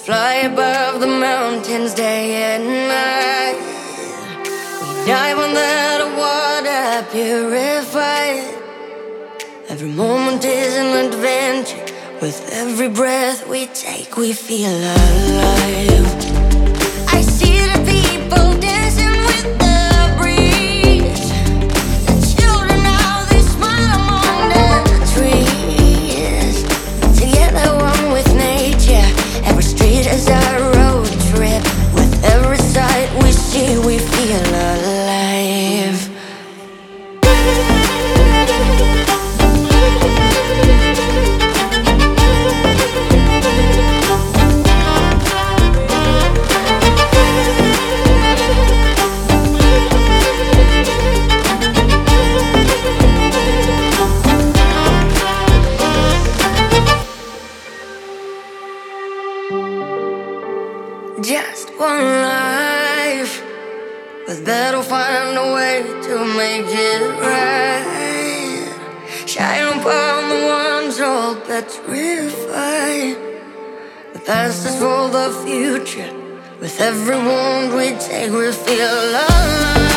fly above the mountains day and night. We dive on that water purified. Every moment is an adventure. With every breath we take, we feel alive. I see the people dancing with the breeze. The children now, they smile among the trees. Together, one with nature. Every street is a road trip. With every sight we see, we feel alive. Just one life, but better find a way to make it right. Shine upon the ones all petrified. The past is for the future. With every wound we take, we feel alive.